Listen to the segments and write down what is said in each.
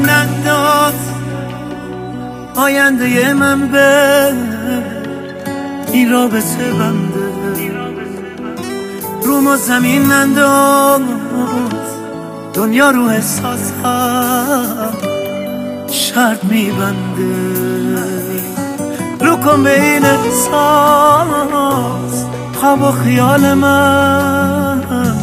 زمین ننداز آینده من به این رابطه بنده. رو ما زمین ننداز دنیا رو احساسم شرط میبنده. رو کن به این احساس خواب و خیال من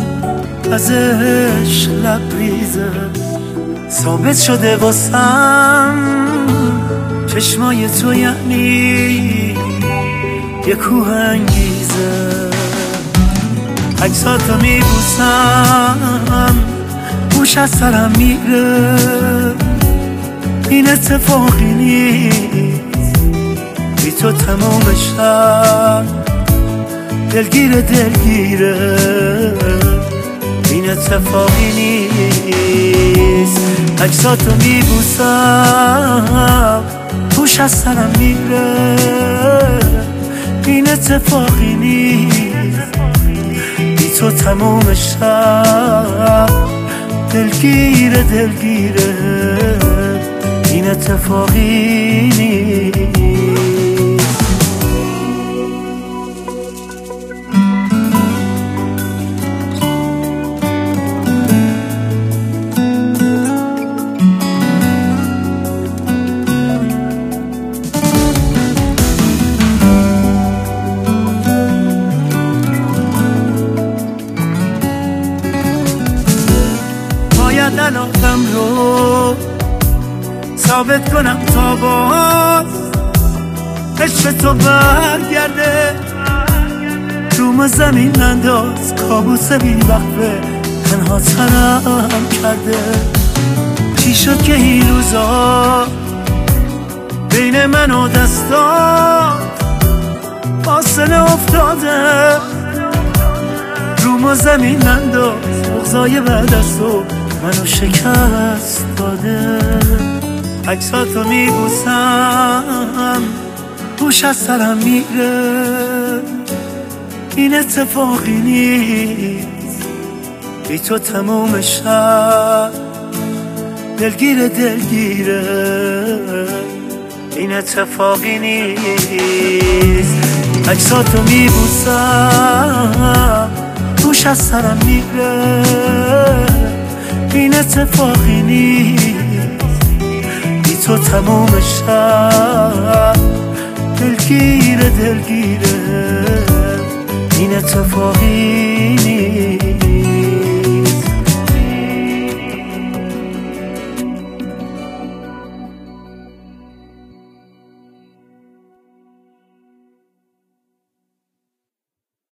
ازش لبریزه ثابت شده واسم چشمای تو یعنی یه کوه انگیزه. عکساتو میبوسم گوش از سرم میره این اتفاقی نیست بی تو تمام شب دلگیره این اتفاقی نیست. عکساتو میبوسم گوش از سرم میره این اتفاقی نیست بی تو تمام شب دلگیره این اتفاقی نیست. علاقم رو ثابت کنم تا باز عشق تو برگرده. روم زمین ننداز کابوس بی وقفه تنها تنم کرده. چی شد که این روزا بین من و دستات فاصله افتاده. روم زمین ننداز بغضای بعد از تو منو شکست داده. عکساتو میبوسم گوش از سرم میره این اتفاقی نیست بی تو تموم شب دلگیره این اتفاقی نیست. عکساتو میبوسم گوش از سرم میره این اتفاقی نیست بی تو تمام شب دلگیره این اتفاقی